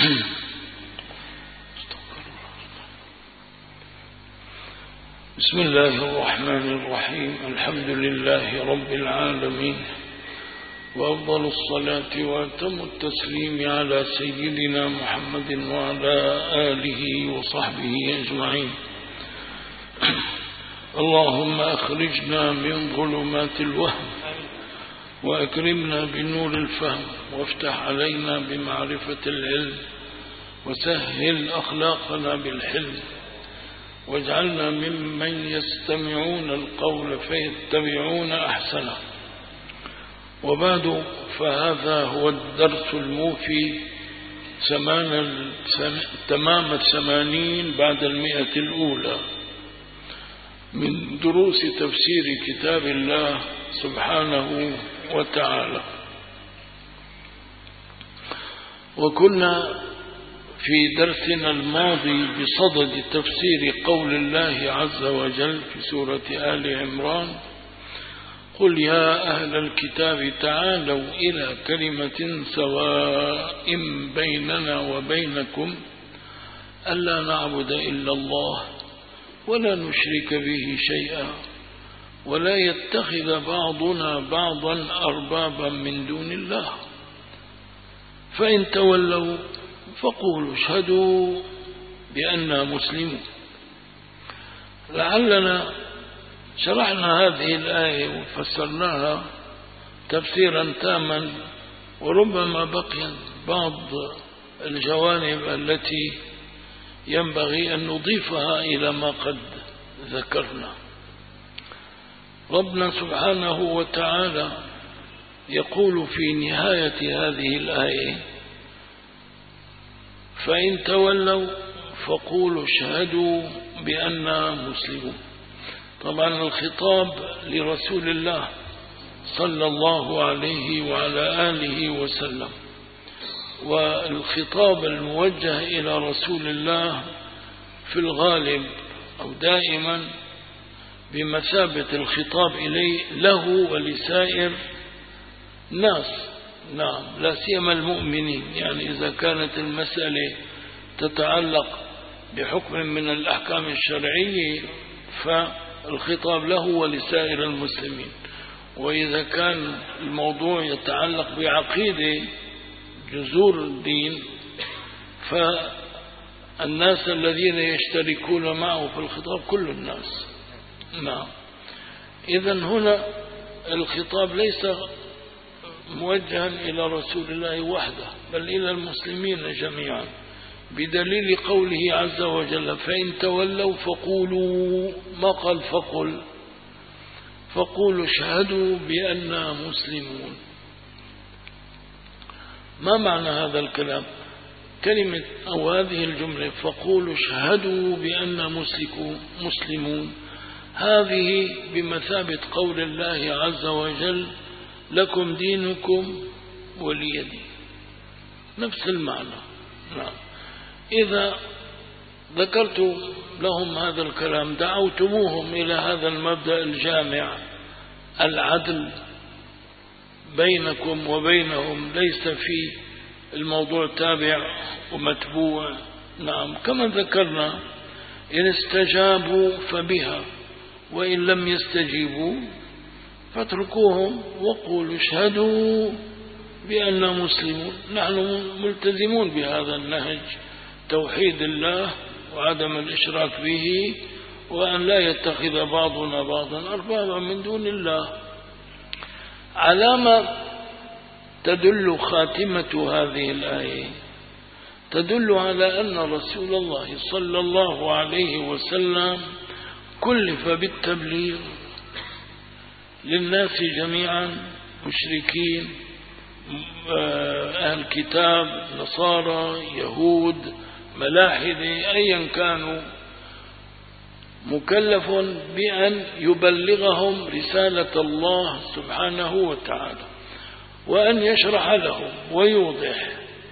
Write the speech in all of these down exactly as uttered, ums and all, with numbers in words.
بسم الله الرحمن الرحيم. الحمد لله رب العالمين، وأفضل الصلاة وأتم التسليم على سيدنا محمد وعلى آله وصحبه أجمعين. اللهم أخرجنا من ظلمات الوهم وأكرمنا بنور الفهم، وافتح علينا بمعرفة العلم، وسهل أخلاقنا بالحلم، واجعلنا ممن يستمعون القول فيتبعون أحسنه. وبعد، فهذا هو الدرس الموفي تمام الثمانين بعد المئة الأولى من دروس تفسير كتاب الله سبحانه وتعالى. وكنا في درسنا الماضي بصدد تفسير قول الله عز وجل في سورة آل عمران: قل يا أهل الكتاب تعالوا إلى كلمة سواء بيننا وبينكم ألا نعبد إلا الله ولا نشرك به شيئا ولا يتخذ بعضنا بعضا أربابا من دون الله، فإن تولوا فقولوا اشهدوا بأننا مسلمون. لعلنا شرحنا هذه الآية وفسرناها تفسيرا تاما، وربما بقي بعض الجوانب التي ينبغي أن نضيفها إلى ما قد ذكرنا. ربنا سبحانه وتعالى يقول في نهاية هذه الآية: فإن تولوا فقولوا اشهدوا بأننا مسلمون. طبعا الخطاب لرسول الله صلى الله عليه وعلى آله وسلم، والخطاب الموجه إلى رسول الله في الغالب أو دائما بمثابة الخطاب إليه له ولسائر الناس، نعم، لا سيما المؤمنين. يعني إذا كانت المسألة تتعلق بحكم من الأحكام الشرعية فالخطاب له ولسائر المسلمين، وإذا كان الموضوع يتعلق بعقيدة جذور الدين فالناس الذين يشتركون معه في الخطاب كل الناس. نعم، إذن هنا الخطاب ليس موجها إلى رسول الله وحده بل إلى المسلمين جميعا، بدليل قوله عز وجل: فإن تولوا فقولوا، ما قال فقل، فقولوا اشهدوا بأننا مسلمون. ما معنى هذا الكلام؟ كلمة أو هذه الجملة فقولوا اشهدوا بأننا مسلمون، هذه بمثابة قول الله عز وجل: لكم دينكم ولي دين، نفس المعنى. نعم. إذا ذكرت لهم هذا الكلام دعوتموهم إلى هذا المبدأ الجامع: العدل بينكم وبينهم، ليس في الموضوع تابع ومتبوع. نعم، كما ذكرنا: إن استجابوا فبها وإن لم يستجيبوا فاتركوهم وقولوا اشهدوا بأننا مسلمون. نحن ملتزمون بهذا النهج: توحيد الله وعدم الإشراك به، وأن لا يتخذ بعضنا بعضا أربابا من دون الله. على ما تدل خاتمة هذه الآية؟ تدل على أن رسول الله صلى الله عليه وسلم كلف بالتبليغ للناس جميعا، مشركين، أهل كتاب، نصارى، يهود، ملاحدة، أيا كانوا، مكلف بأن يبلغهم رسالة الله سبحانه وتعالى، وأن يشرح لهم ويوضح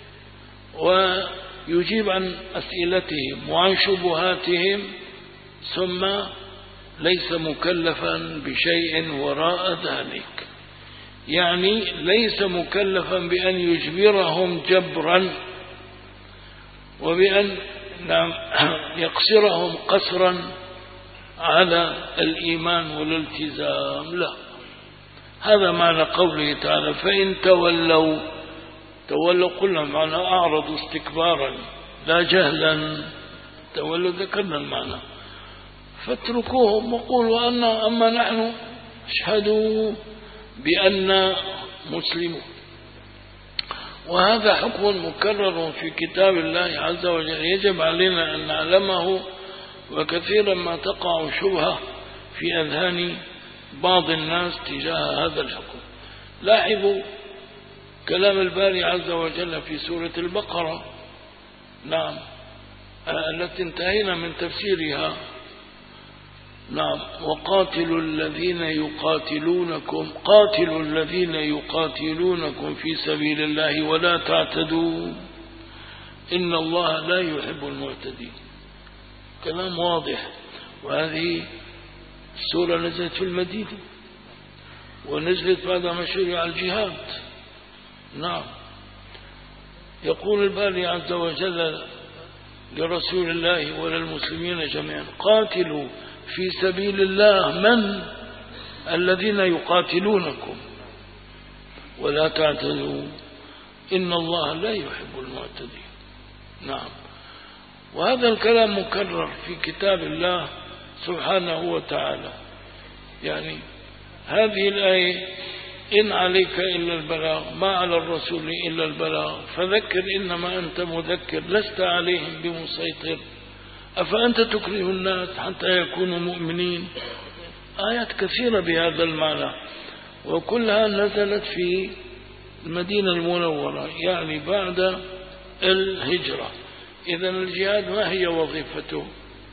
ويجيب عن أسئلتهم وعن شبهاتهم، ثم ليس مكلفا بشيء وراء ذلك. يعني ليس مكلفا بأن يجبرهم جبرا وبأن نعم يقصرهم قصرا على الإيمان والالتزام. لا، هذا معنى قوله تعالى فإن تولوا. تولوا قلنا معنى أعرضوا استكبارا لا جهلا. تولوا ذكرنا المعنى. فاتركوهم وقولوا أن أما نحن اشهدوا بأن مسلمون. وهذا حكم مكرر في كتاب الله عز وجل يجب علينا أن نعلمه، وكثيرا ما تقع شبهة في أذهان بعض الناس تجاه هذا الحكم. لاحظوا كلام الباري عز وجل في سورة البقرة نعم التي انتهينا من تفسيرها. نعم وقاتلوا الذين يقاتلونكم قاتلوا الذين يقاتلونكم في سبيل الله ولا تعتدوا إن الله لا يحب المعتدين. كلام واضح. وهذه السورة نزلت في المدينة ونزلت بعد ما شرع الجهاد. نعم يقول الباري عز وجل لرسول الله وللمسلمين جميعا قاتلوا في سبيل الله من الذين يقاتلونكم ولا تعتدوا إن الله لا يحب المعتدين. نعم وهذا الكلام مكرر في كتاب الله سبحانه وتعالى. يعني هذه الآية إن عليك إلا البلاغ ما على الرسول إلا البلاغ فذكر إنما أنت مذكر لست عليهم بمسيطر أفأنت تكره الناس حتى يكونوا مؤمنين. آيات كثيرة بهذا المعنى وكلها نزلت في المدينة المنورة يعني بعد الهجرة. إذن الجهاد ما هي وظيفته؟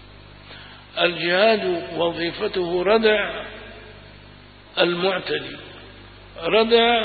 الجهاد وظيفته ردع المعتدي، ردع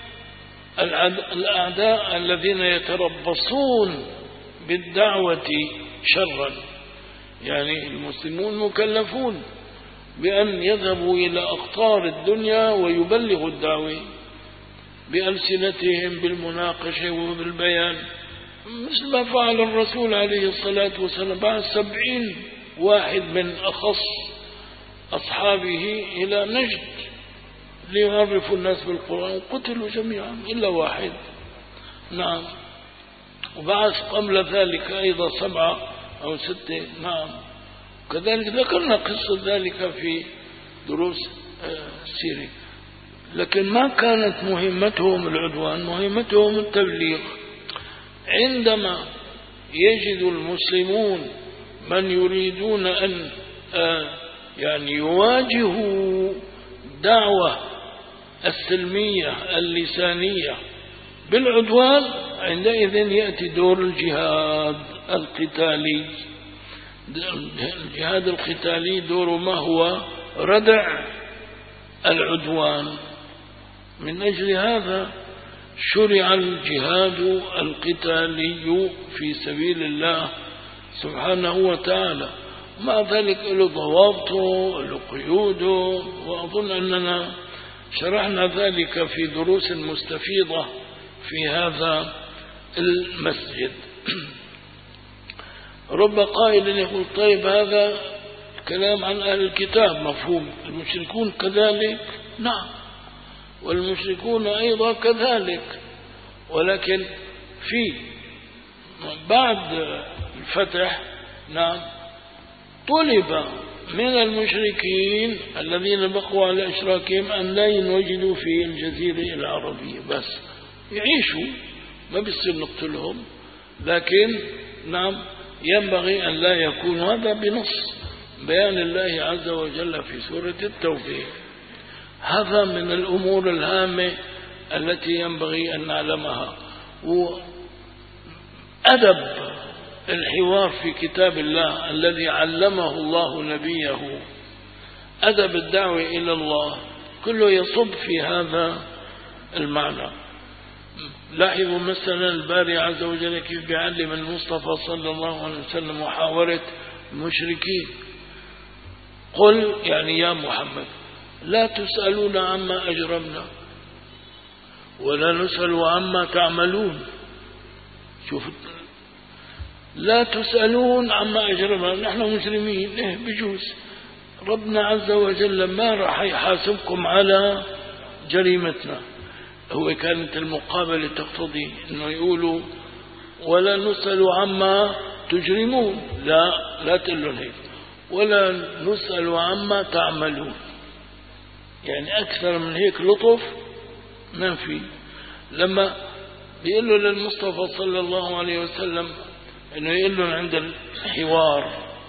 الأعداء الذين يتربصون بالدعوة شرا. يعني المسلمون مكلفون بأن يذهبوا إلى أقطار الدنيا ويبلغوا الدعوة بألسنتهم بالمناقشة وبالبيان، مثل ما فعل الرسول عليه الصلاة والسلام بعد سبعين واحد من أخص أصحابه إلى نجد ليعرفوا الناس بالقرآن قتلوا جميعا إلا واحد. نعم وبعث قبل ذلك أيضا سبعة أو ستة. نعم كذلك ذكرنا قصة ذلك في دروس السيرة. لكن ما كانت مهمتهم العدوان، مهمتهم التبليغ. عندما يجد المسلمون من يريدون أن يعني يواجهوا دعوة السلمية اللسانية بالعدوان عندئذ يأتي دور الجهاد القتالي. الجهاد القتالي دور ما هو ردع العدوان. من أجل هذا شرع الجهاد القتالي في سبيل الله سبحانه وتعالى. مع ذلك له ضوابطه له قيوده، وأظن أننا شرحنا ذلك في دروس مستفيضة في هذا المسجد. رب قائل يقول طيب هذا كلام عن أهل الكتاب مفهوم، المشركون كذلك؟ نعم والمشركون أيضا كذلك، ولكن في بعد الفتح نعم طلب من المشركين الذين بقوا على إشراكهم أن لا ينوجدوا في الجزيرة العربية، بس يعيشوا ما بيصير نقتلهم، لكن نعم ينبغي أن لا يكون هذا بنص بيان الله عز وجل في سورة التوبة. هذا من الأمور الهامة التي ينبغي أن نعلمها. وأدب الحوار في كتاب الله الذي علمه الله نبيه، أدب الدعوة إلى الله كله يصب في هذا المعنى. لاحظوا مثلا الباري عز وجل كيف بيعلم المصطفى صلى الله عليه وسلم محاورة المشركين. قل يعني يا محمد لا تسألون عما أجرمنا ولا نسأل عما تعملون. شوف لا تسألون عما أجرمنا، نحن مسلمين، إيه بجوز ربنا عز وجل ما راح يحاسبكم على جريمتنا. هو كانت المقابلة تقتضي أنه يقولوا ولا نسأل عما تجرمون، لا لا تقولون هيك، ولا نسأل عما تعملون، يعني أكثر من هيك لطف ما في. لما بيقول له للمصطفى صلى الله عليه وسلم أنه يقول له عند الحوار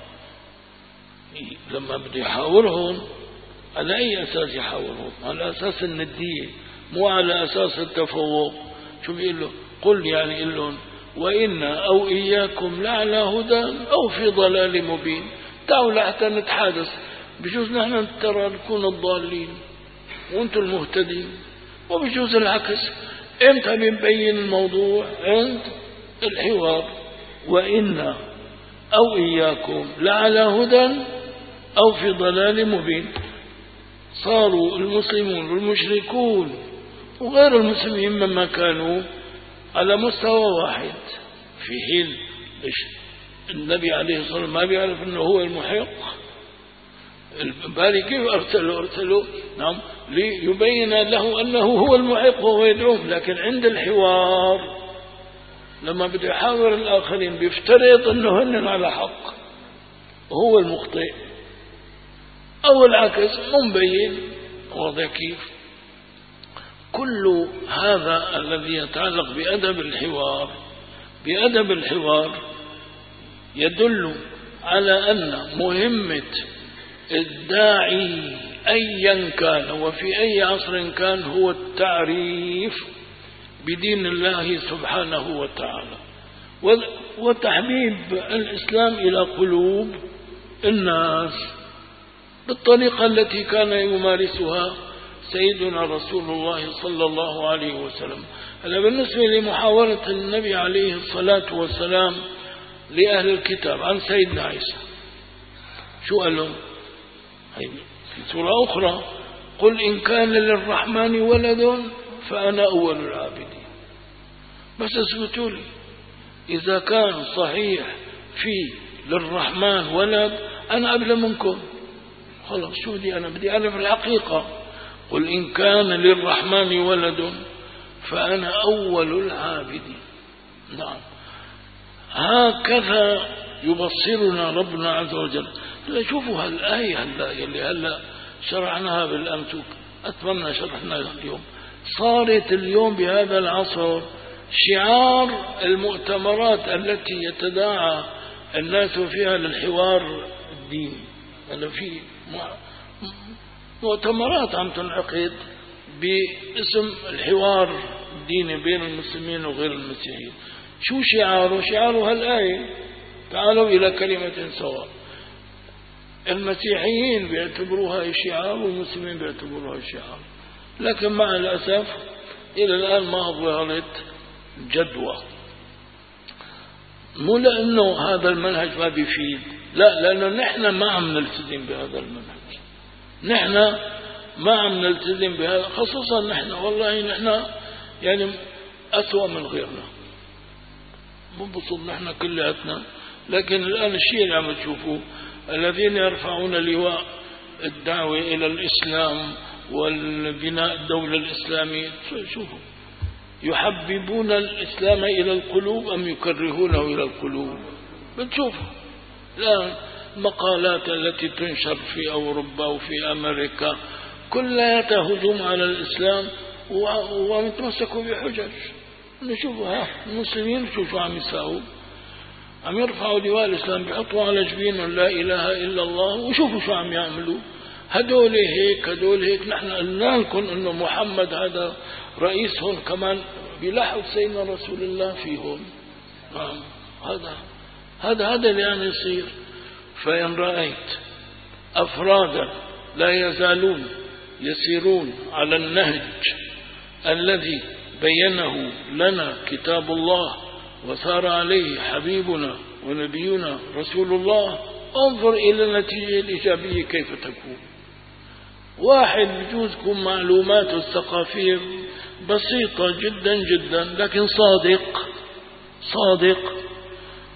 لما بده يحاورهم على أي أساس يحاورهم؟ على أساس الندية، مو على أساس التفوق. شو بيقول له؟ قل يعني يقول لهم وإنا أو إياكم لعلى هدى أو في ضلال مبين. تعالوا لحتى نتحادث، بجوز نحن ترى نكون الضالين وانتم المهتدين، وبجوز العكس. امتى بنبين الموضوع؟ عند الحوار. وإنا أو إياكم لعلى هدى أو في ضلال مبين. صاروا المسلمون والمشركون وغير المسلمين مما كانوا على مستوى واحد، في حين النبي عليه الصلاة والسلام ما بيعرف أنه هو المحق. بالي كيف أرسلوا أرسلوا نعم ليبين له أنه هو المحق وهو يدعوهم، لكن عند الحوار لما بده يحاور الآخرين بيفترض أنه هن على حق وهو المخطئ، أو العكس مبين. واضح كيف؟ كل هذا الذي يتعلق بأدب الحوار بأدب الحوار يدل على أن مهمة الداعي أيا كان وفي أي عصر كان هو التعريف بدين الله سبحانه وتعالى، وتحبيب الإسلام إلى قلوب الناس بالطريقة التي كان يمارسها سيدنا رسول الله صلى الله عليه وسلم. هذا بالنسبة لمحاورة النبي عليه الصلاة والسلام لأهل الكتاب عن سيدنا عيسى، شو قال لهم في سورة أخرى؟ قل إن كان للرحمن ولد فأنا أول العابدين. بس اثبتوا لي إذا كان صحيح في للرحمن ولد أنا قبل منكم، خلاص شو بدي أنا بدي أعرف الحقيقة. قل إن كان للرحمن ولد فأنا أول العابدين. نعم، هكذا يبصرنا ربنا عز وجل. شوفوا هالآية هلا اللي هلا شرعناها بالأمس، أتمنى شرحناها اليوم، صارت اليوم بهذا العصر شعار المؤتمرات التي يتداعى الناس فيها للحوار الديني. أنا في مؤتمرات عم تنعقد باسم الحوار الديني بين المسلمين وغير المسيحيين. شو شعاره؟ شعاره هالآية تعالوا إلى كلمة سواء. المسيحيين بيعتبروها شعار والمسلمين بيعتبروها شعار، لكن مع الأسف إلى الآن ما ظهرت جدوى. مو لأنه هذا المنهج ما بيفيد، لا، لأنه نحن ما عم نلتزم بهذا المنهج، نحن ما عم نلتزم بهذا، خصوصا نحن والله نحن يعني أسوأ من غيرنا، مو بصب نحن كلياتنا. لكن الآن الشيء اللي عم تشوفوه الذين يرفعون لواء الدعوة إلى الإسلام والبناء الدولة الإسلامية، شوفوا يحببون الإسلام إلى القلوب أم يكرهونه إلى القلوب؟ بتشوفوا الآن المقالات التي تنشر في أوروبا وفي أمريكا كلها هجوم على الإسلام ومتمسكوا بحجج. نشوفوا ها المسلمين شوفوا عم يساووا، عم يرفعوا لواء الإسلام بيحطوا على جبينهم لا إله إلا الله، وشوفوا شو عم يعملوا. هدول هيك هدول هيك، نحن قلنا لكم إنه محمد هذا رئيسهم، كمان بيلاحظ سيدنا رسول الله فيهم. نعم، هذا هذا هذا اللي يعني يصير. فإن رأيت أفرادا لا يزالون يسيرون على النهج الذي بينه لنا كتاب الله وسار عليه حبيبنا ونبينا رسول الله، انظر إلى النتيجة الإيجابية كيف تكون. واحد بجوز تكون معلوماته الثقافية بسيطة جدا جدا، لكن صادق صادق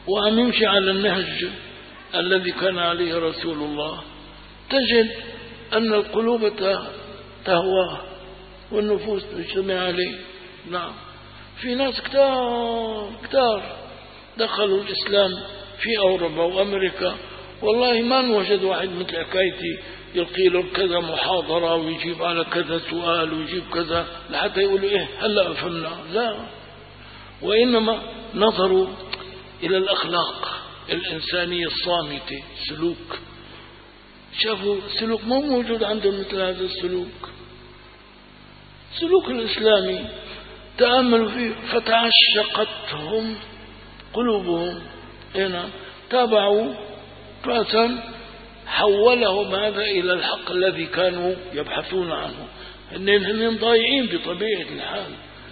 وعم يمشي على النهج الذي كان عليه رسول الله، تجد أن القلوب تهواه والنفوس تجتمع عليه. نعم، في ناس كتار كتار دخلوا الإسلام في أوروبا وأمريكا، والله ما نوجد واحد مثل حكايتي يلقي له كذا محاضرة ويجيب على كذا سؤال ويجيب كذا لحتى يقولوا إيه هلأ فهمنا، لا، وإنما نظروا إلى الأخلاق الإنسانية الصامتة، سلوك، شافوا سلوك مو موجود عندهم مثل هذا السلوك، سلوك الإسلامي تأملوا فيه فتعشقتهم قلوبهم، هنا تابعوا رأسا حولهم هذا إلى الحق الذي كانوا يبحثون عنه. هن ضايعين بطبيعة الحال،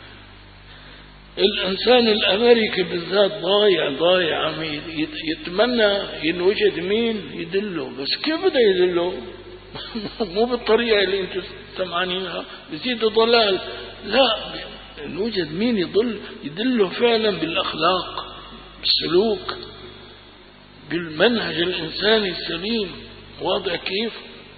الإنسان الأمريكي بالذات ضايع ضايع عميد، يتمنى ينوجد مين يدله، بس كيف بده يدله؟ مو بالطريقة اللي انتم سمعانينها، بزيد ضلال، لا، نوجد مين يضل يدله فعلا بالأخلاق، بالسلوك، بالمنهج الإنساني السليم. واضح كيف؟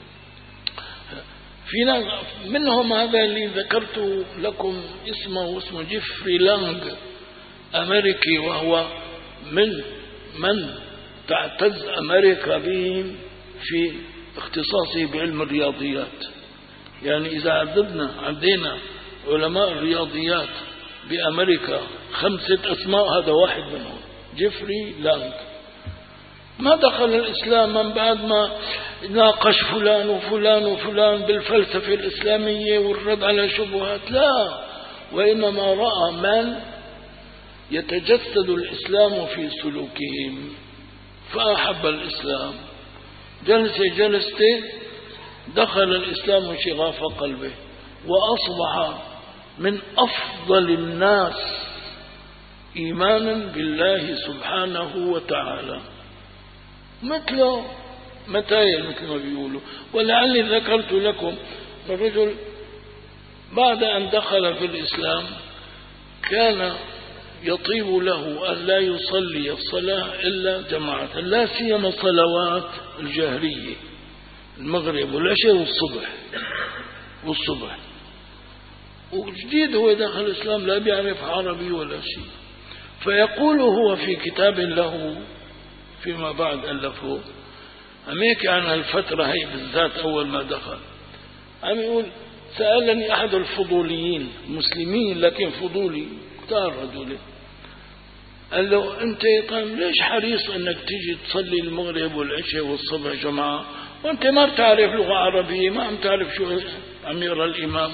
في ناس منهم هذا اللي ذكرت لكم اسمه اسمه جيفري لانغ، أمريكي، وهو من من تعتز أمريكا بهم في اختصاصه بعلم الرياضيات. يعني إذا عددنا عدينا علماء الرياضيات بأمريكا خمسة أسماء، هذا واحد منهم، جيفري لانغ. ما دخل الإسلام من بعد ما ناقش فلان وفلان وفلان بالفلسفة الإسلامية والرد على شبهات، لا، وإنما رأى من يتجسد الإسلام في سلوكهم فأحب الإسلام، جلسة جلسة دخل الإسلام شغاف قلبه، وأصبح من أفضل الناس إيمانا بالله سبحانه وتعالى، مثله متايل مثل ما بيقولوا. ولعلي ذكرت لكم الرجل بعد أن دخل في الإسلام كان يطيب له أن لا يصلي الصلاة إلا جماعة، لا سيما صلوات الجهرية، المغرب والعشاء والصبح والصبح وجديد هو دخل الإسلام لا بيعرف عربي ولا شيء. فيقول هو في كتاب له فيما بعد ألفه، عم يحكي عن الفترة هي بالذات أول ما دخل، عم يقول سألني أحد الفضوليين مسلمين لكن فضولي كتار هذول، قال له أنت طيب ليش حريص أنك تيجي تصلي المغرب والعشاء والصبح جماعة وأنت ما بتعرف لغة عربية، ما عم تعرف شو عم يقرأ الإمام؟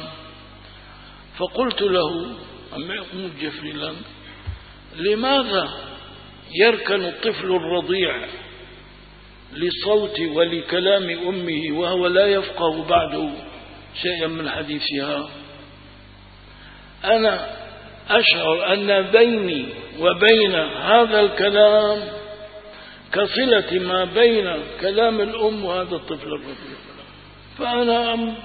فقلت له عم يقول جيفري لانغ، لماذا يركن الطفل الرضيع لصوت ولكلام أمه وهو لا يفقه بعده شيئا من حديثها؟ أنا أشعر أن بيني وبين هذا الكلام كصلة ما بين كلام الأم وهذا الطفل الرضيع، فأنا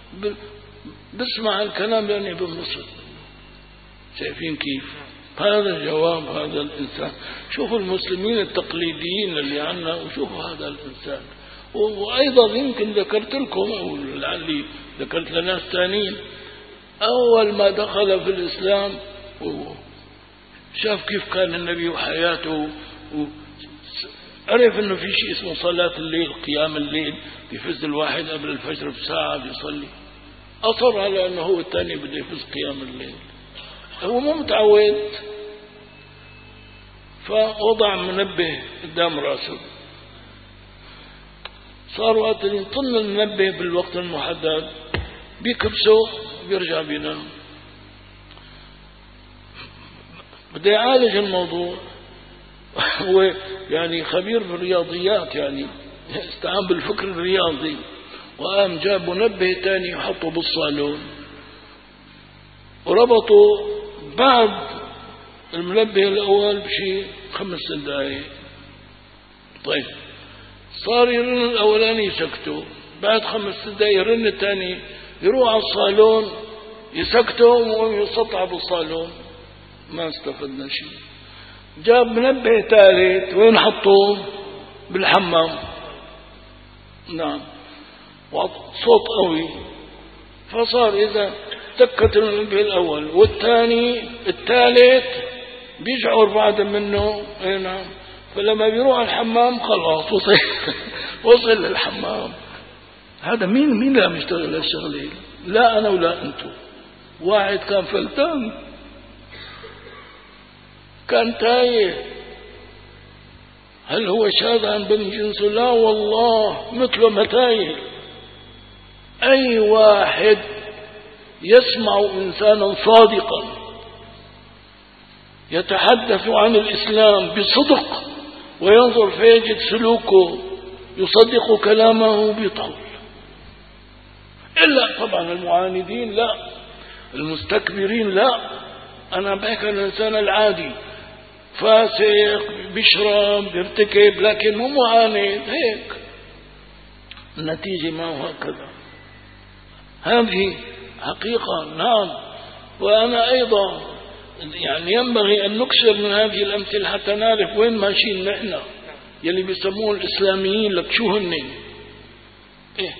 بسمع الكلام لأني بنبسط. شايفين كيف؟ هذا جواب هذا الإنسان. شوفوا المسلمين التقليديين اللي عنا وشوفوا هذا الإنسان. وأيضا يمكن ذكرت لكم أو لعلي ذكرت لناس ثانيين، أول ما دخل في الإسلام شاف كيف كان النبي وحياته، عرف أنه في شيء اسمه صلاة الليل، قيام الليل، بيفز الواحد قبل الفجر بساعة بيصلي، أصر على أنه هو الثاني بده يفز قيام الليل، هو مو متعود، فوضع منبه قدام راسه، صار وقت يطن المنبه بالوقت المحدد بيكبسه بيرجع بينام. بده يعالج الموضوع، هو يعني خبير في الرياضيات، يعني استعان بالفكر الرياضي، وقام جاب منبه تاني يحطه بالصالون وربطه بعد المنبه الأول بشيء خمس دقائق. طيب صار يرن الأولاني يسكته، بعد خمس دقائق يرن الثاني، يروح على الصالون يسكته ويسطع بالصالون، ما استفدنا شيء. جاب منبه ثالث، وين حطوه؟ بالحمام. نعم، وصوت قوي، فصار إذا تكت المنبه الأول والثاني الثالث بيشعر بعد منه. نعم، فلما بيروح الحمام خلاص وصل وصل للحمام. هذا مين مين اللي عم يشتغل هالشغله؟ لا أنا ولا أنتم. واحد كان فلتان، كان تايه، هل هو شاذ عن بني جنسه؟ لا والله، مثله متايه. أي واحد يسمع إنسانا صادقا يتحدث عن الإسلام بصدق وينظر فيجد سلوكه يصدق كلامه بيدخل. إلا طبعا المعاندين لا، المستكبرين لا. أنا بحكي عن الإنسان العادي، فاسق بيشرب بيرتكب لكن مو معاند هيك، النتيجة ما هو هكذا. هذه حقيقة. نعم، وأنا أيضا يعني ينبغي أن نكسر من هذه الأمثلة حتى نعرف وين ماشيين نحن. يلي بيسموه الإسلاميين لك شو هن؟ إيه،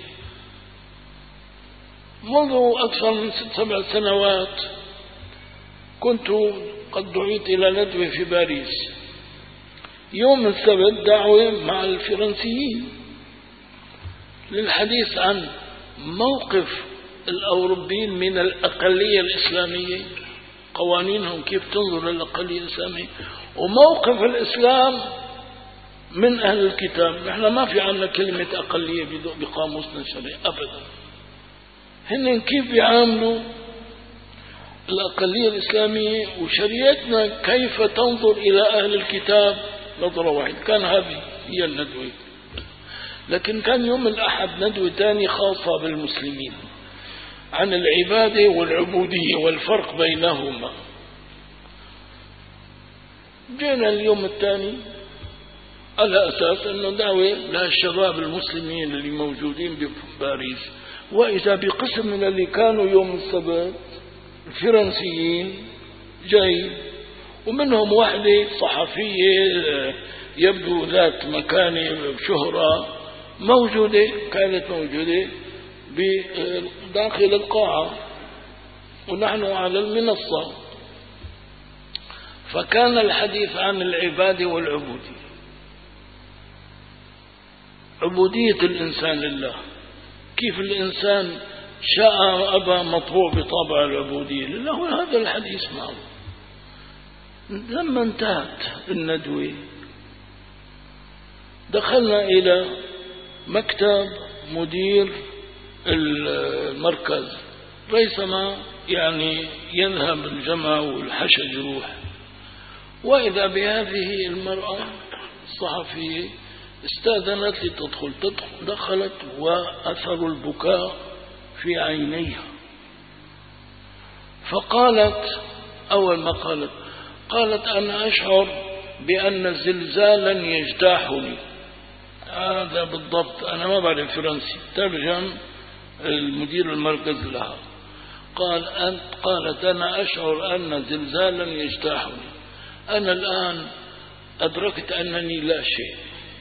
منذ أكثر من ست سبع سنوات كنت قد دعيت إلى ندوة في باريس. يوم السبت دعوة مع الفرنسيين للحديث عن موقف الأوروبيين من الأقلية الإسلامية، قوانينهم كيف تنظر للأقلية الإسلامية، وموقف الإسلام من أهل الكتاب. نحن ما في عنا كلمة أقلية بقاموسنا الشرعي أبدا. هن كيف بيعاملوا الأقلية الإسلامية، وشريعتنا كيف تنظر إلى أهل الكتاب نظرة واحدة. كان هذه هي الندوة. لكن كان يوم الأحد ندوة ثانية خاصة بالمسلمين عن العبادة والعبودية والفرق بينهما. جينا اليوم الثاني على أساس أنه دعوة للشباب المسلمين اللي موجودين بباريس، وإذا بقسم من اللي كانوا يوم السبت الفرنسيين جاي، ومنهم واحدة صحفية يبدو ذات مكانة شهرة موجودة، كانت موجودة بداخل القاعة ونحن على المنصة. فكان الحديث عن العبادة والعبودية، عبودية الإنسان لله، كيف الإنسان شاء أبى مطبوع بطابع العبودية لله، وهذا الحديث معه. لما انتهت الندوة دخلنا إلى مكتب مدير المركز ريثما يعني ينهب الجمع والحشد يروح، وإذا بهذه المرأة الصحفية استأذنت لتدخل. دخلت وأثر البكاء في عينيها، فقالت أول ما قالت قالت أنا أشعر بأن زلزالا يجتاحني. هذا بالضبط، أنا ما بعرف فرنسي، ترجم المدير المركز لها. قال أنت قالت أنا أشعر أن زلزالا يجتاحني، أنا الآن أدركت أنني لا شيء.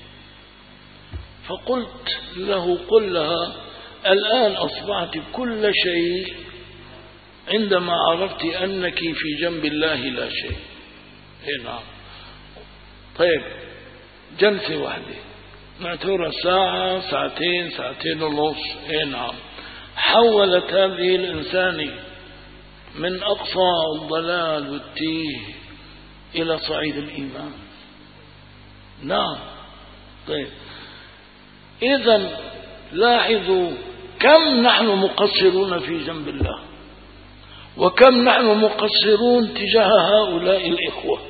فقلت له قل لها الآن أصبحت كل شيء عندما عرفت أنك في جنب الله لا شيء. إيه نعم. طيب جلسة واحدة نعتبرها ساعة ساعتين ساعتين ونص. إيه نعم. حولت هذه الإنسانة من أقصى الضلال والتيه إلى صعيد الإيمان. نعم. طيب إذن لاحظوا كم نحن مقصرون في جنب الله، وكم نحن مقصرون تجاه هؤلاء الإخوة.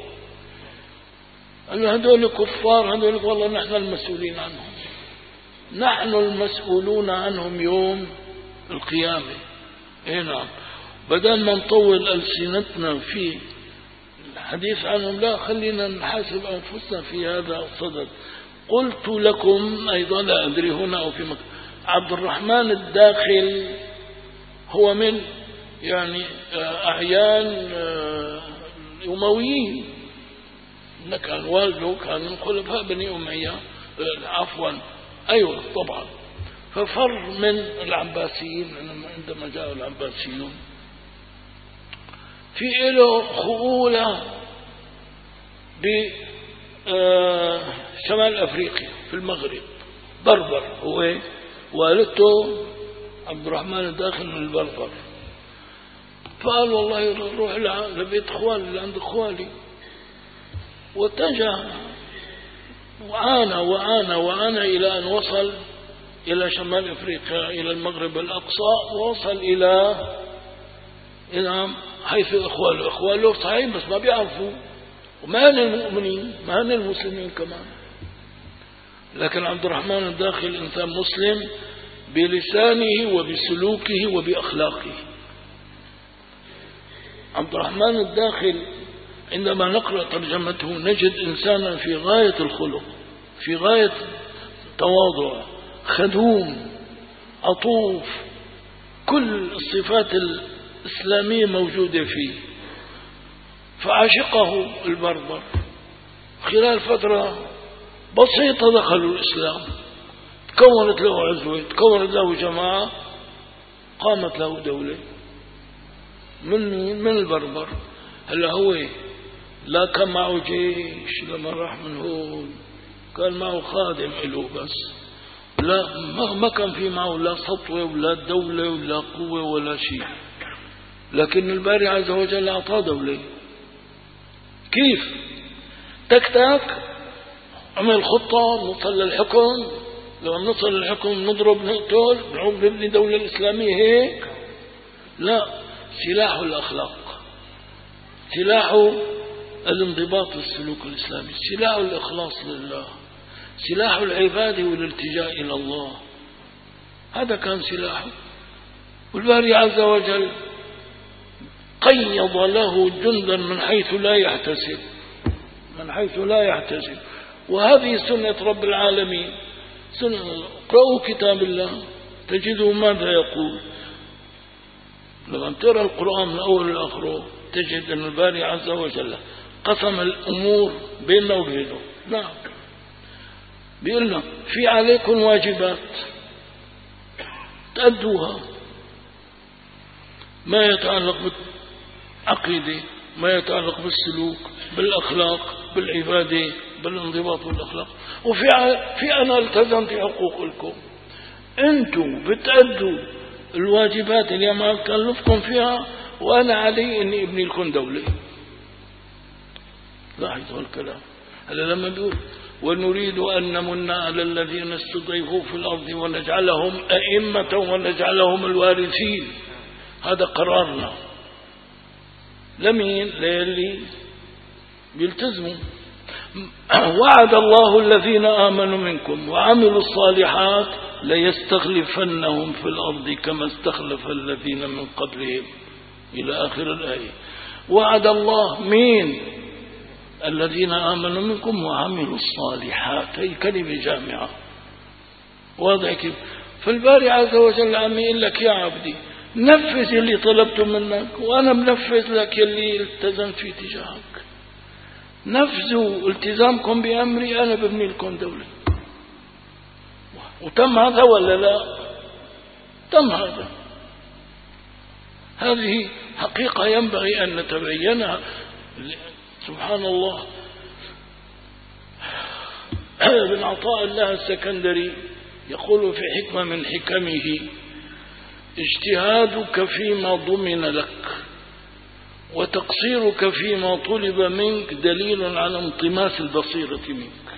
هذول كفار، هذول والله نحن المسؤولين عنهم، نحن المسؤولون عنهم يوم القيامة. إيه نعم. بدل ما نطول ألسنتنا في الحديث عنهم، لا خلينا نحاسب أنفسنا في هذا الصدد. قلت لكم أيضا لا أدري هنا أو في مكة، عبد الرحمن الداخل هو من يعني أعيان الأمويين، إن كان والده كان من خلفاء بني أمية، عفوا أيوة طبعا. ففر من العباسيين عندما جاءوا العباسيون، في له خؤولة بشمال أفريقيا في المغرب، بربر هو والدته عبد الرحمن الداخل من البربر. فقال والله نروح لبيت خوالي اللي عند خوالي، واتجه وعانى وعانى وعانى إلى أن وصل إلى شمال أفريقيا، إلى المغرب الأقصى، ووصل إلى إلى حيث إخواله. إخواله صحيح بس ما بيعرفوا، وما هن المؤمنين، ما هن المسلمين كمان. لكن عبد الرحمن الداخل إنسان مسلم بلسانه وبسلوكه وبأخلاقه. عبد الرحمن الداخل عندما نقرأ ترجمته نجد إنسانا في غاية الخلق، في غاية التواضع، خدوم، عطوف، كل الصفات الإسلامية موجودة فيه. فعشقه البربر. خلال فترة بسيطة دخلوا الإسلام، تكونت له عزوة، تكونت له جماعة، قامت له دولة. من مين؟ من البربر. هلا هو لا كان معه جيش لما راح من هون، كان معه خادم له بس، لا ما كان في معه لا سطوة ولا دولة ولا قوة ولا شيء. لكن الباري عز وجل أعطاه دولة. كيف؟ تك تك عمل خطة نوصل للحكم، لما نوصل للحكم نضرب نقتل نعود نبني دولة إسلامية هيك؟ لا، سلاحه الأخلاق، سلاحه الانضباط والسلوك الإسلامي، سلاحه الإخلاص لله، سلاحه العبادة والالتجاء إلى الله. هذا كان سلاحه. والباري عز وجل قيض له جندا من حيث لا يحتسب، من حيث لا يحتسب. وهذه سنة رب العالمين. سنة اقرأوا كتاب الله تجدوا ماذا يقول. لما ترى القرآن من أول لآخره تجد أن الباري عز وجل قسم الأمور بيننا وبينه. نعم، بيقول لنا في عليكم واجبات تأدوها، ما يتعلق بالعقيدة، ما يتعلق بالسلوك، بالأخلاق، بالعبادة، بالانضباط والأخلاق. وفي في أنا التزمت حقوقكم، أنتم بتأدوا الواجبات اللي ما كلفكم فيها، وأنا علي إني ابني لكم دولة. لاحظوا الكلام. هذا لما بيقول ونريد أن نمن على الذين استضعفوا في الأرض ونجعلهم أئمة ونجعلهم الوارثين، هذا قرارنا. لمين؟ للي بيلتزموا. وعد الله الذين آمنوا منكم وعملوا الصالحات ليستخلفنهم في الأرض كما استخلف الذين من قبلهم إلى آخر الآية. وعد الله مين؟ الذين آمنوا منكم وعملوا الصالحات، هي كلمة جامعة. واضح كيف؟ فالباري عز وجل عم يقول لك يا عبدي نفذ اللي طلبته منك، وأنا بنفذ لك اللي التزمت في تجاهك. نفذوا التزامكم بأمري، أنا ببني لكم دولة. وتم هذا ولا لا؟ تم هذا. هذه حقيقة ينبغي أن نتبينها. سبحان الله. ابن عطاء الله السكندري يقول في حكمة من حكمه: اجتهادك فيما ضمن لك وتقصيرك فيما طلب منك دليل على انطماس البصيرة منك.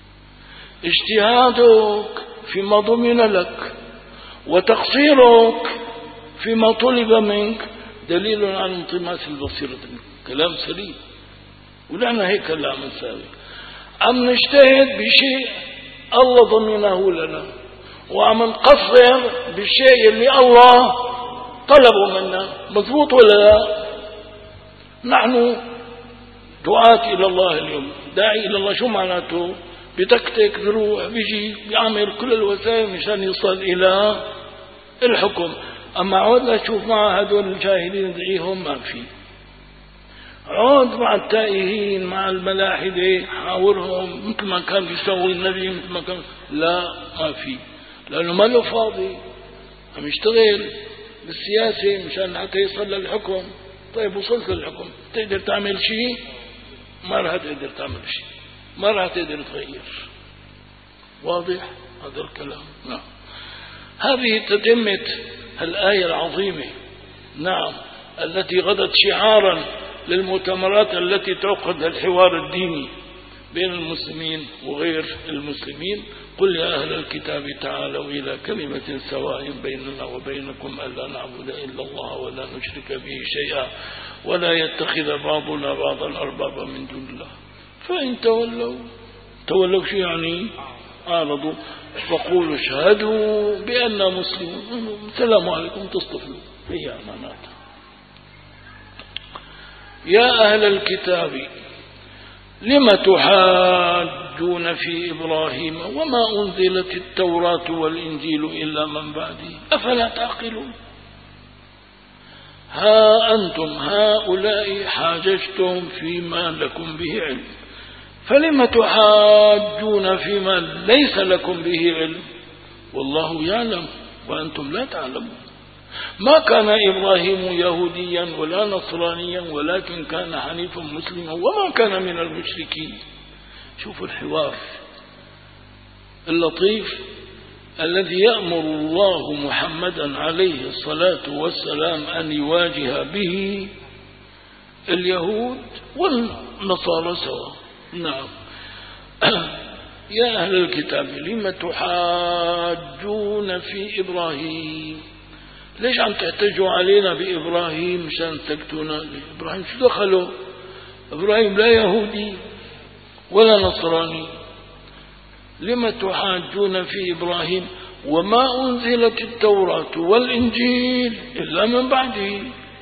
اجتهادك فيما ضمن لك وتقصيرك فيما طلب منك دليل على انطماس البصيرة منك. كلام سليم. ولعنا هيك اللي عم نساوي، عم نجتهد بشيء الله ضمنه لنا، وعم نقصر بالشيء اللي الله طلبه منا. مضبوط ولا لا؟ نحن دعاة إلى الله اليوم، داعي إلى الله. شو معناته؟ بتكتك بروح بيجي بيعمل كل الوسائل مشان يوصل إلى الحكم. أما عودنا نشوف مع هدول الجاهلين ندعيهم ما في. عود مع التائهين مع الملاحدة، حاورهم مثل ما كان بيسوي النبي، مثل ما كان. لا، ما في، لأنه ما له فاضي، عم يشتغل بالسياسة مشان حتى يصل للحكم. طيب وصلت للحكم تقدر تعمل شيء؟ ما راح تقدر تعمل شيء، ما راح تقدر تغير. واضح هذا الكلام؟ نعم. هذه تتمة الآية العظيمة، نعم، التي غدت شعارا للمؤتمرات التي تعقد الحوار الديني بين المسلمين وغير المسلمين. قل يا أهل الكتاب تعالوا إلى كلمة سواء بيننا وبينكم ألا نعبد إلا الله ولا نشرك به شيئا ولا يتخذ بعضنا بعضا أربابا من دون الله فإن تولوا تولوا شو يعني؟ أعرضوا فقولوا اشهدوا بأننا مسلمون. السلام عليكم، تصطفلوا هي أمانات. يا أهل الكتاب لم تحاجون في إبراهيم وما أنزلت التوراة والإنجيل إلا من بعده أفلا تعقلون. ها أنتم هؤلاء حاججتم فيما لكم به علم، فلم تحاجون فيما ليس لكم به علم والله يعلم وأنتم لا تعلمون. ما كان إبراهيم يهوديا ولا نصرانيا ولكن كان حنيفا مسلما وما كان من المشركين. شوفوا الحوار اللطيف الذي يأمر الله محمدا عليه الصلاة والسلام أن يواجه به اليهود والنصارى سوا. نعم. يا أهل الكتاب لم تحاجون في إبراهيم، ليش عم تحتجوا علينا بإبراهيم مشان تقتلونا؟ إبراهيم شو دخله؟ إبراهيم لا يهودي ولا نصراني. لم تحاجون في إبراهيم وما أنزلت التوراة والإنجيل إلا من بعده.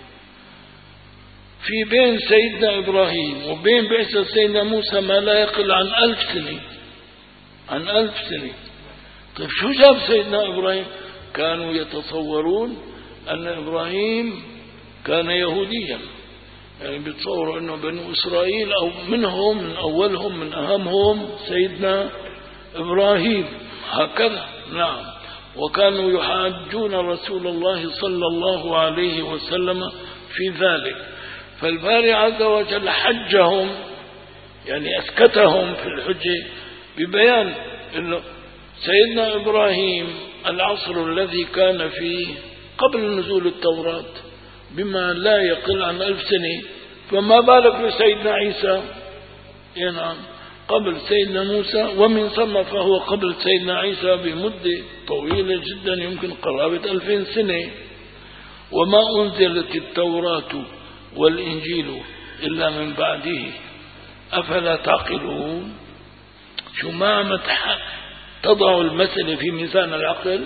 في بين سيدنا إبراهيم وبين بعثة سيدنا موسى ما لا يقل عن ألف سنة، عن ألف سنة. طيب شو جاب سيدنا إبراهيم؟ كانوا يتصورون أن إبراهيم كان يهوديا، يعني بيتصوروا أنه بنو إسرائيل أو منهم من أولهم من أهمهم سيدنا إبراهيم هكذا. نعم. وكانوا يحاجون رسول الله صلى الله عليه وسلم في ذلك، فالباري عز وجل حجهم، يعني أسكتهم في الحجة ببيان أنه سيدنا إبراهيم العصر الذي كان فيه قبل نزول التوراة بما لا يقل عن ألف سنة، فما بالك بسيدنا عيسى؟ نعم، قبل سيدنا موسى، ومن ثم فهو قبل سيدنا عيسى بمدة طويلة جدا يمكن قرابة ألفين سنة. وما أنزلت التوراة والإنجيل إلا من بعده أفلا تعقلون. شو ما تضع المسألة في ميزان العقل؟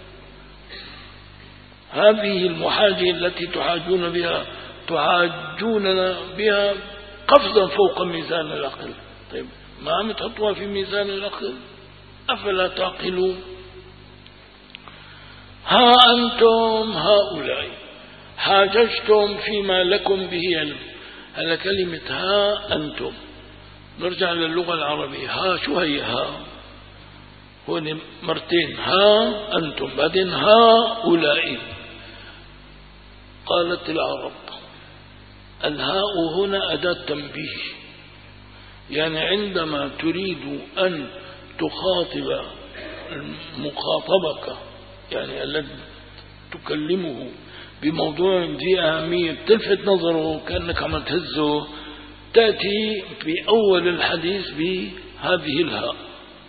هذه المحاجة التي تحاجون بها تحاجوننا بها قفزا فوق ميزان العقل. طيب ما عم تحطوها في ميزان العقل؟ أفلا تعقلون. ها أنتم هؤلاء حاججتم فيما لكم به علم. هلا كلمة ها أنتم، نرجع للغة العربية. ها شو هي؟ ها هون مرتين، ها أنتم بعدين هؤلاء. قالت العرب الهاء هنا أداة تنبيه، يعني عندما تريد أن تخاطب مخاطبك، يعني الذي تكلمه بموضوع ذي أهمية تلفت نظره كأنك عم تهزه، تأتي في أول الحديث بهذه الهاء.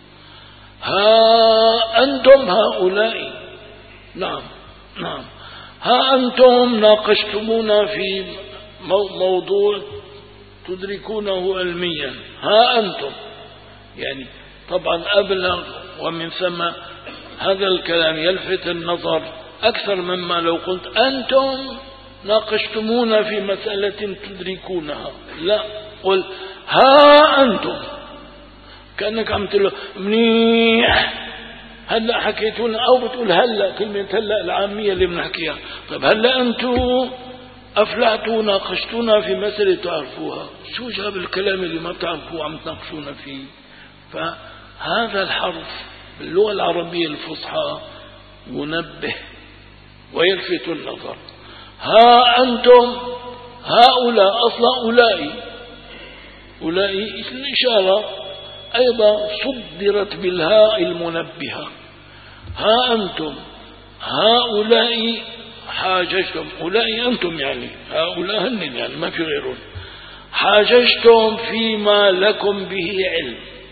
ها أنتم هؤلاء. نعم نعم. ها أنتم ناقشتمونا في موضوع تدركونه علميا. ها أنتم يعني طبعا أبلغ، ومن ثم هذا الكلام يلفت النظر أكثر مما لو قلت أنتم ناقشتمونا في مسألة تدركونها. لا، قل ها أنتم كأنك عم تقول منيح هلا حكيتونا، أو بتقول هلا، كلمة هلا العامية اللي بنحكيها. طيب هلا أنتم أفلحتوا ناقشتونا في مسألة تعرفوها، شو جاب الكلام اللي ما تعرفوه عم تناقشونا فيه؟ فهذا الحرف باللغة العربية الفصحى ينبه ويلفت النظر. ها أنتم هؤلاء، أصلا أولئي أولئي الإشارة أيضا صدرت بالهاء المنبهة. ها أنتم هؤلاء حاججتم، أولئي أنتم يعني هؤلاء هن يعني ما في غيرهم، حاججتم فيما لكم به علم.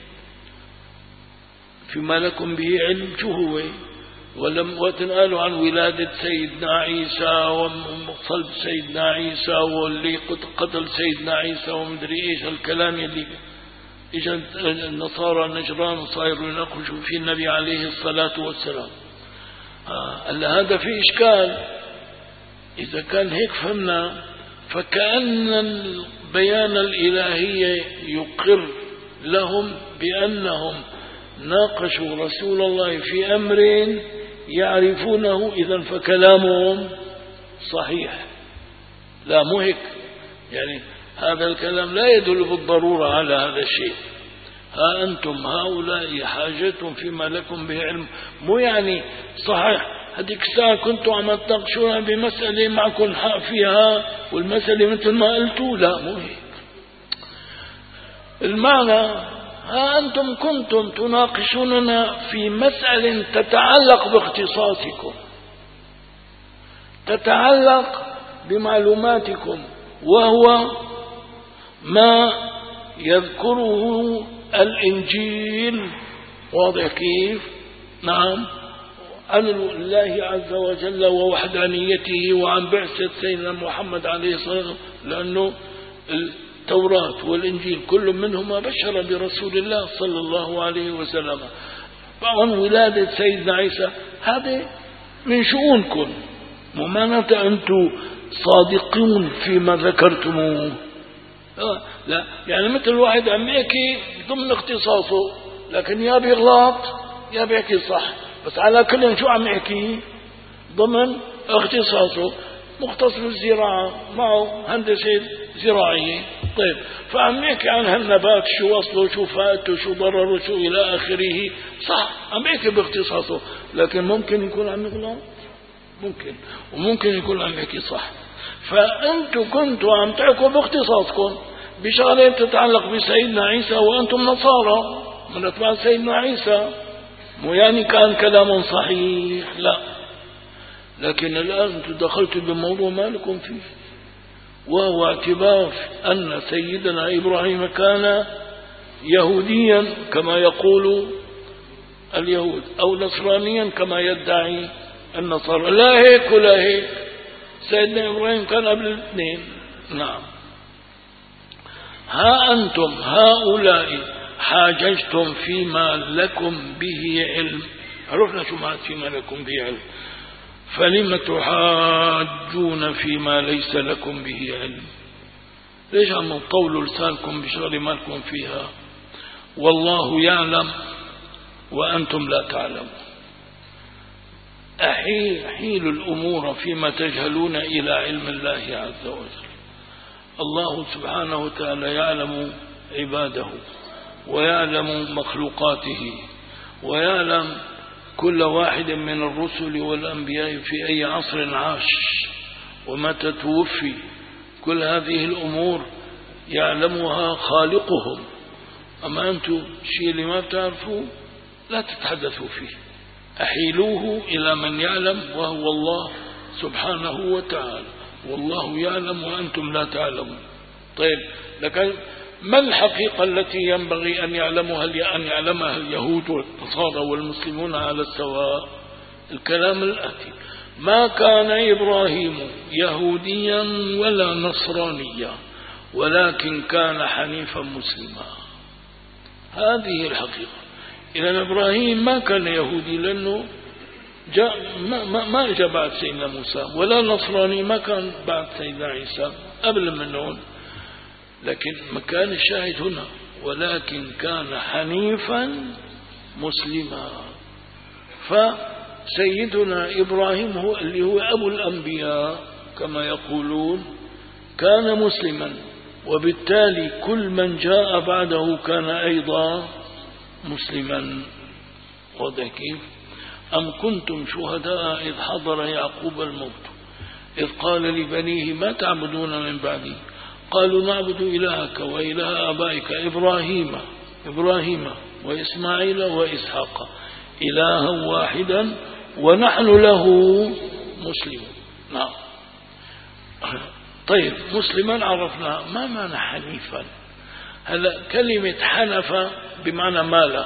فيما لكم به علم شو هو؟ ولم وتنقالوا عن ولادة سيدنا عيسى وصلب سيدنا عيسى واللي قتل سيدنا عيسى ومدري ايش الكلام اللي اجى النصارى نجران وصايروا يناقشوا في النبي عليه الصلاة والسلام. هلا هذا في إشكال. إذا كان هيك فهمنا فكأن البيان الإلهي يقر لهم بأنهم ناقشوا رسول الله في أمر يعرفونه، إذن فكلامهم صحيح. لا مو هيك، يعني هذا الكلام لا يدل بالضرورة على هذا الشيء. ها أنتم هؤلاء حاجتم فيما لكم به علم، مو يعني صحيح هذيك الساعة كنتوا عم تناقشونا بمسألة معكم حق فيها والمسألة مثل ما قلتوا، لا مو هيك المعنى. ها أنتم كنتم تناقشوننا في مسألة تتعلق باختصاصكم، تتعلق بمعلوماتكم، وهو ما يذكره الإنجيل. واضح كيف؟ نعم، عن الله عز وجل ووحدانيته وعن بعثة سيدنا محمد عليه الصلاة والسلام، لأنه التوراة والإنجيل كل منهما بشر برسول الله صلى الله عليه وسلم. وعن ولادة سيدنا عيسى هذا من شؤونكم، ومعناته أنتم صادقون فيما ذكرتموه. آه لا يعني مثل واحد عم يحكي ضمن اختصاصه، لكن يا بيغلط يا بيحكي صح، بس على كل شو عم يحكي ضمن اختصاصه. مختص بالزراعة معه هندسة زراعية، طيب فعم يحكي عن هالنبات شو وصله شو فائدته شو ضرره شو إلى آخره، صح عم يحكي باختصاصه، لكن ممكن يكون عم يغلط، ممكن وممكن يكون عم يحكي صح. فأنتم كنتوا عم تحكوا باختصاصكم بشغلة تتعلق بسيدنا عيسى وأنتم نصارى من أتباع سيدنا عيسى، مو يعني كان كلام صحيح، لا. لكن الآن أنتم دخلتوا بموضوع ما لكم فيه، وهو اعتبار أن سيدنا إبراهيم كان يهوديا كما يقول اليهود أو نصرانيا كما يدعي النصارى. لا هيك ولا هيك، سيدنا إبراهيم كان قبل الاثنين. نعم. ها أنتم هؤلاء حاججتم فيما لكم به علم، عرفنا شو معنى فيما لكم به علم، فلم تحاجون فيما ليس لكم به علم؟ ليش عم تطولوا لسانكم بشغل ما لكم فيها؟ والله يعلم وأنتم لا تعلمون. أحيل, أحيل الأمور فيما تجهلون إلى علم الله عز وجل. الله سبحانه وتعالى يعلم عباده ويعلم مخلوقاته ويعلم كل واحد من الرسل والأنبياء في أي عصر عاش ومتى توفي. كل هذه الأمور يعلمها خالقهم. أما أنتم شيء اللي ما بتعرفوه لا تتحدثوا فيه، أحيلوه إلى من يعلم وهو الله سبحانه وتعالى. والله يعلم وأنتم لا تعلمون. طيب لكن ما الحقيقة التي ينبغي أن يعلمها أن يعلمها اليهود والنصارى والمسلمون على السواء؟ الكلام الآتي: ما كان إبراهيم يهوديا ولا نصرانيا ولكن كان حنيفا مسلما. هذه الحقيقة. إذن إبراهيم ما كان يهودي لأنه جاء ما, ما, ما جاء بعد سيدنا موسى، ولا نصراني ما كان بعد سيدنا عيسى قبل منهم. لكن مكان الشاهد هنا ولكن كان حنيفا مسلما. فسيدنا إبراهيم هو اللي هو أبو الأنبياء كما يقولون، كان مسلما، وبالتالي كل من جاء بعده كان أيضا مسلما. واضح كيف؟ أم كنتم شهداء إذ حضر يعقوب الموت إذ قال لبنيه ما تعبدون من بعدي قالوا نعبد إلهك وإله آبائك إبراهيم إبراهيم وإسماعيل وإسحاق إلها واحدا ونحن له مسلمون. نعم. طيب، مسلما عرفنا، ما معنى حنيفا؟ هلا كلمة حنف بمعنى مال.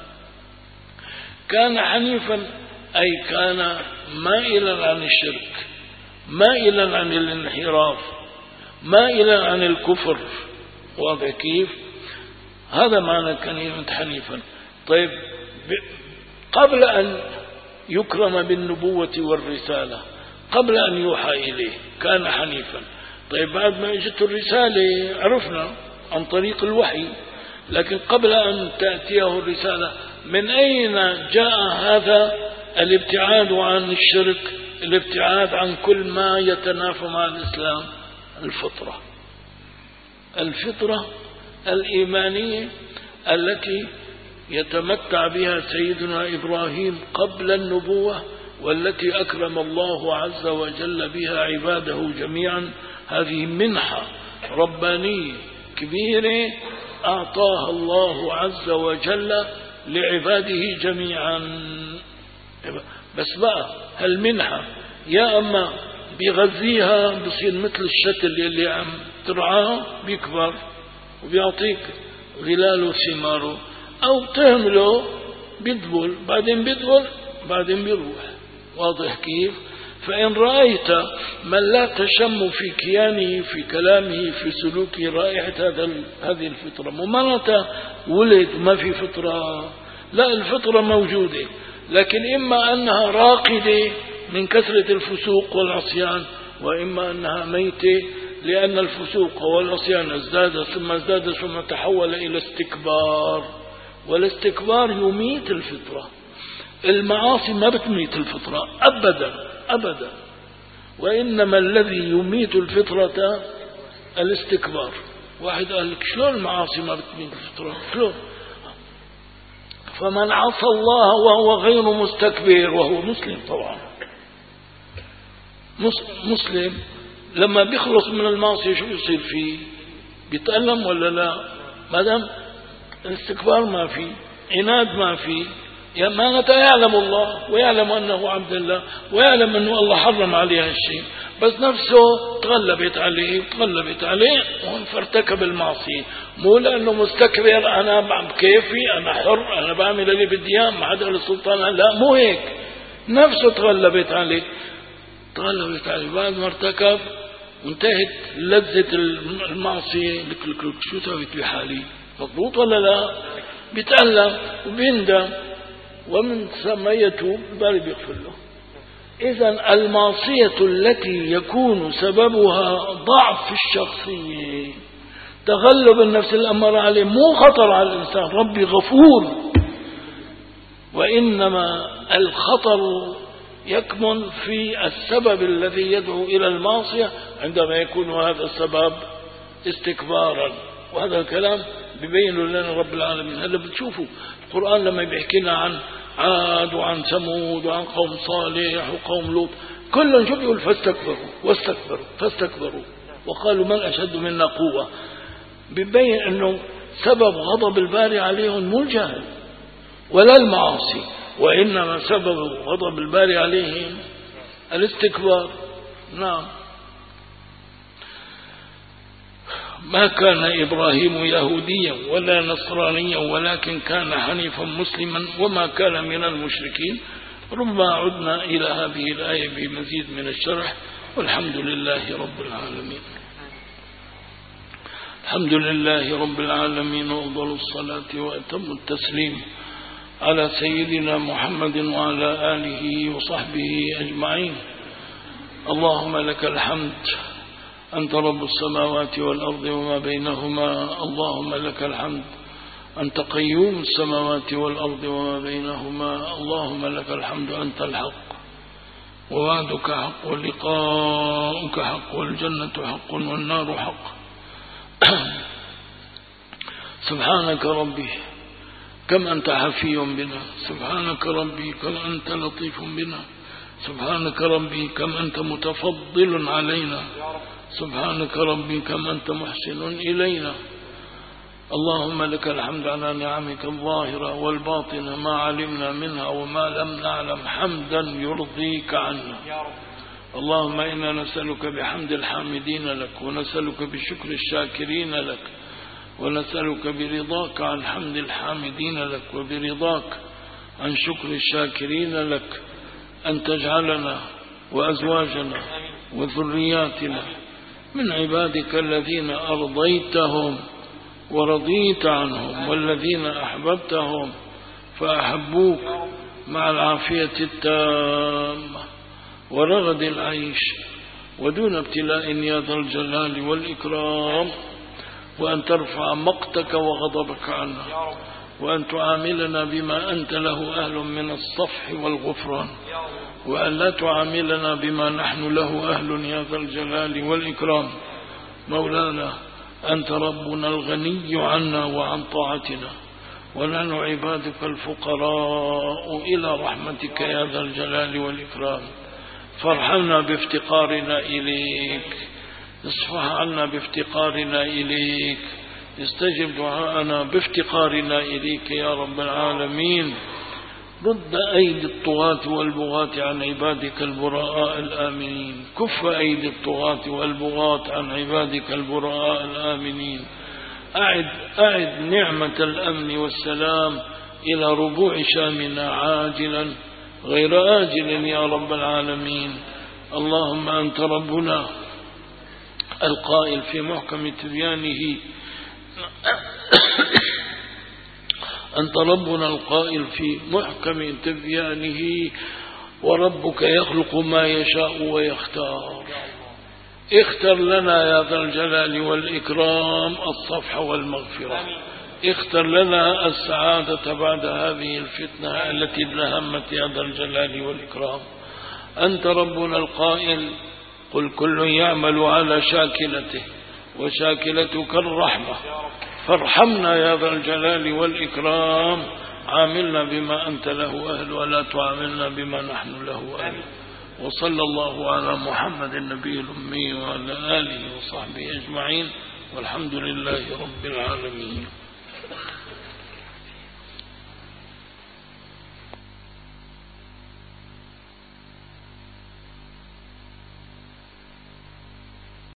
كان حنيفا أي كان مائلا عن الشرك، مائلا عن الانحراف، مائلا عن الكفر. واضح كيف؟ هذا معنى كلمة حنيفا. طيب، قبل أن يكرم بالنبوة والرسالة، قبل أن يوحى إليه كان حنيفا. طيب، بعد ما اجت الرسالة عرفنا عن طريق الوحي، لكن قبل أن تأتيه الرسالة من أين جاء هذا الابتعاد عن الشرك، الابتعاد عن كل ما يتنافى مع الإسلام؟ الفطرة، الفطرة الإيمانية التي يتمتع بها سيدنا إبراهيم قبل النبوة، والتي أكرم الله عز وجل بها عباده جميعا. هذه منحة ربانية كبيرة أعطاها الله عز وجل لعباده جميعا. بس بقى هالمنحة يا أما بيغذيها بصير مثل الشتل اللي عم ترعاه بيكبر وبيعطيك ظلاله وثماره، أو تهمله بيدبل، بعدين بيدبل بعدين بيروح. واضح كيف؟ فإن رأيت من لا تشم في كيانه في كلامه في سلوكه رائحة هذا هذه الفطرة، ممرة ولد ما في فطرة، لا، الفطرة موجودة، لكن إما أنها راقدة من كثرة الفسوق والعصيان، وإما أنها ميتة لأن الفسوق والعصيان ازداد ثم ازداد ثم تحول إلى استكبار، والاستكبار يميت الفطرة. المعاصي ما بتميت الفطرة أبدا أبدا، وإنما الذي يميت الفطرة الاستكبار. واحد قال لك شلون المعاصي ما بتميت الفطرة؟ شلون؟ فمن عصى الله وهو غير مستكبر، وهو مسلم طبعا، مسلم لما بيخلص من المعصية شو يصير فيه؟ بيتألم ولا لا؟ ما دام الاستكبار ما فيه، عناد ما فيه، ما يعلم الله ويعلم أنه عبد الله ويعلم أنه الله حرم عليه هالشيء، بس نفسه تغلبت عليه تغلبت عليه فارتكب المعصية. مو لأنه مستكبر أنا بكيفي أنا حر أنا بعمل اللي بدي إياه ما حدا له سلطان، لا، مو هيك، نفسه تغلبت عليه تغلبت عليه بعد ما ارتكب وانتهت لذة المعصية. لك لك لك شو سويت بحالي؟ مضبوط ولا لا؟ بيتألم وبيندم، ومن ثم يتوب بل بيغفر له. إذن المعصية التي يكون سببها ضعف الشخصية، تغلب النفس الأمارة عليه، مو خطر على الإنسان، ربي غفور، وإنما الخطر يكمن في السبب الذي يدعو إلى المعصية عندما يكون هذا السبب استكبارا. وهذا الكلام بيبين لنا رب العالمين. هذا بتشوفوا القرآن لما بيحكينا عن عاد وعن ثمود وعن قوم صالح وقوم لوط، كلهم شو بيقول؟ فاستكبروا واستكبروا فاستكبروا وقالوا من أشد منا قوة. بيبين أنه سبب غضب الباري عليهم مو الجهل ولا المعاصي، وإنما سبب غضب الباري عليهم الاستكبار. نعم. ما كان إبراهيم يهوديا ولا نصرانيا ولكن كان حنيفا مسلما وما كان من المشركين. ربما عدنا إلى هذه الآية بمزيد من الشرح، والحمد لله رب العالمين. الحمد لله رب العالمين، وأفضل الصلاة وأتم التسليم على سيدنا محمد وعلى آله وصحبه أجمعين. اللهم لك الحمد، أنت رب السماوات والأرض وما بينهما. اللهم لك الحمد، أنت قيوم السماوات والأرض وما بينهما. اللهم لك الحمد، أنت الحق ووعدك حق ولقاؤك حق والجنة حق والنار حق. سبحانك ربي كم أنت حفي بنا، سبحانك ربي كم أنت لطيف بنا، سبحانك ربي كم أنت متفضل علينا، سبحانك ربي كم أنت محسن إلينا. اللهم لك الحمد على نعمك الظاهرة والباطنة ما علمنا منها وما لم نعلم، حمدا يرضيك عنا. اللهم إنا نسألك بحمد الحامدين لك، ونسألك بشكر الشاكرين لك، ونسألك برضاك عن حمد الحامدين لك، وبرضاك عن شكر الشاكرين لك، أن تجعلنا وأزواجنا وذرياتنا من عبادك الذين أرضيتهم ورضيت عنهم، والذين أحببتهم فأحبوك مع العافية التامة ورغد العيش ودون ابتلاء يا ذا الجلال والإكرام، وأن ترفع مقتك وغضبك عنا، وأن تعاملنا بما أنت له أهل من الصفح والغفران، وأن لا تعاملنا بما نحن له أهل يا ذا الجلال والإكرام. مولانا أنت ربنا الغني عنا وعن طاعتنا، ونحن عبادك الفقراء إلى رحمتك يا ذا الجلال والإكرام. فارحمنا بافتقارنا إليك، اصفح عنا بافتقارنا إليك، استجب دعاءنا بافتقارنا إليك يا رب العالمين. رد أيدي الطغاة والبغاة عن عبادك البراء الآمنين، كف أيدي الطغاة والبغاة عن عبادك البراء الآمنين. أعد, أعد نعمة الأمن والسلام إلى ربوع شامنا عاجلا غير آجل يا رب العالمين. اللهم أنت ربنا القائل في محكم تبيانه أنت ربنا القائل في محكم تبيانه وربك يخلق ما يشاء ويختار. اختر لنا يا ذا الجلال والإكرام الصفح والمغفرة، اختر لنا السعادة بعد هذه الفتنة التي لهمت يا ذا الجلال والإكرام. أنت ربنا القائل قل كل يعمل على شاكلته وشاكلتك الرحمة، فارحمنا يا ذا الجلال والإكرام، عاملنا بما أنت له أهل ولا تعاملنا بما نحن له أهل. وصلى الله على محمد النبي الأمي وعلى آله وصحبه أجمعين، والحمد لله رب العالمين.